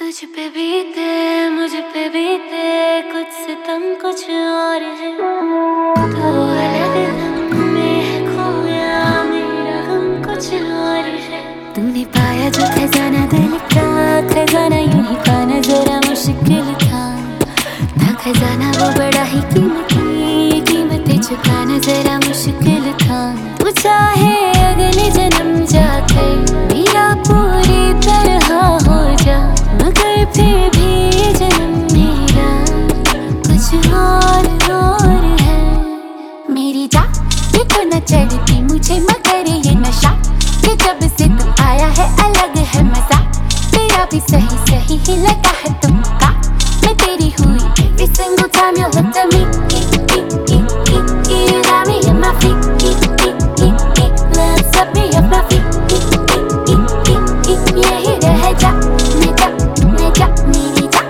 मुझ पे बीते कुछ सितम कुछ और है। तो अलग गम में है खोया मेरा गम कुछ और है। तूने पाया जो खजाना दिल का, खजाना यूं ही पाना जरा मुश्किल था खजाना वो बड़ा ही कीमती, कीमतें चुकाना जरा मुश्किल था। तू चाहे अगले जन्म जाके मेरा पूरी तरह हो जा, मगर फिर भी ये जन्म मेरा कुछ और है। मेरी जा ये तो न चढ़ती मुझे मगर ये नशा, कि जब से तू आया है अलग है मजा। तेरा भी सही सही ही लगा है तुमका, मैं तेरी हुई every single time you looked at me. You got me in my feet. Let's set me off my feet. Yeah, ही रह जा, मैं जा मेरी जा।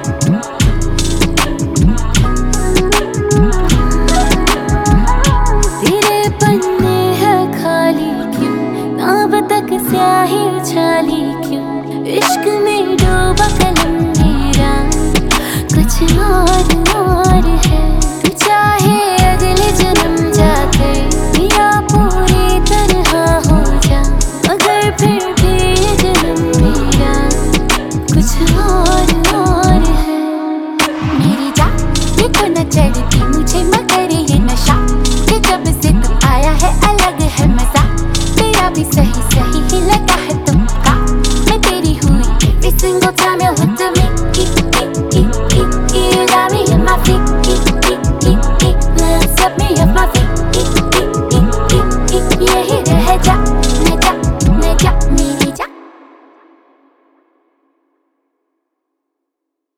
तेरे पन्ने है खाली क्यों, नाव तक स्याही उछाली क्यों, इश्क में डूबा कलम मेरा कुछ और है। तू चाहे अगले जन्म जाके मेरा पूरी तरह हो जा, मगर फिर भी ये जन्म मेरा कुछ और है। मेरी जा ये तो न चढ़ती मुझे मगर ये नशा, कि जब से तू आया है अलग है मजा। तेरा भी सही सही ही लगा है तुमका, मैं तेरी हुई every single time you looked at me.